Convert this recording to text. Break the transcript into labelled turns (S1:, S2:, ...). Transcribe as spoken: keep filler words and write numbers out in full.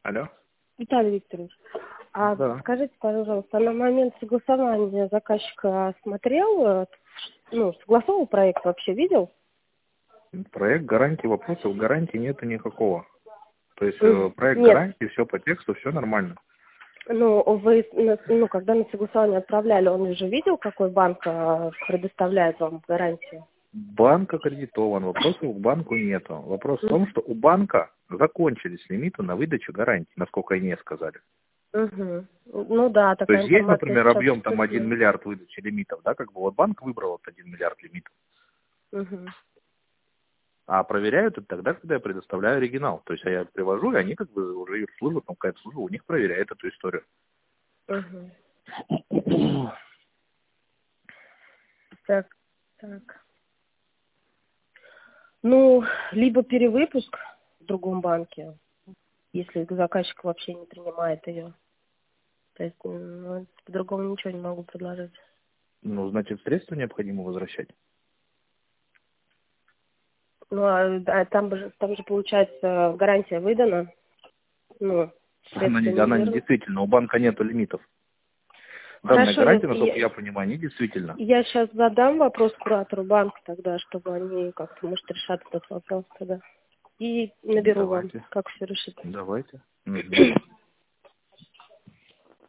S1: Алло.
S2: Виталий Викторович, а
S1: Да.
S2: скажите, пожалуйста, на момент согласования заказчик а, смотрел, э, ну, согласовал проект, вообще видел?
S1: Проект гарантии, вопросов гарантии нету никакого. То есть э,
S2: Мгм.
S1: проект
S2: Нет,
S1: гарантии, все по тексту, все нормально.
S2: ну, вы, на- ну, когда на согласование отправляли, он уже видел, какой банк а, предоставляет вам гарантию?
S1: Банк аккредитован, вопросов к банку нету. Вопрос в том, что у банка закончились лимиты на выдачу гарантий, насколько мне сказали.
S2: Угу. Ну да,
S1: То
S2: такая
S1: есть есть,
S2: информация
S1: например,
S2: сейчас
S1: объем там один
S2: поступила.
S1: миллиард выдачи лимитов, да, как бы вот банк выбрал вот один миллиард лимитов.
S2: Угу.
S1: А проверяют это тогда, когда я предоставляю оригинал. То есть я привожу, и они как бы уже их служба, там какая-то служба у них проверяет эту историю.
S2: Угу. Так, так. Ну, либо перевыпуск в другом банке, если заказчик вообще не принимает ее. То есть, ну, по-другому ничего не могу предложить.
S1: Ну, значит, средства необходимо возвращать.
S2: Ну, а, да, там, же, там же, получается, гарантия выдана. Ну,
S1: Она
S2: средства
S1: не,
S2: не
S1: она не
S2: вернут.
S1: действительно, у банка нету лимитов. Данная
S2: Хорошо, я,
S1: гарантия, насколько
S2: я,
S1: я понимаю, не действительно.
S2: я сейчас задам вопрос куратору банка тогда, чтобы они как-то, может, решат этот вопрос тогда. И наберу вам,
S1: Давайте,
S2: как все решить.
S1: давайте. Мгм.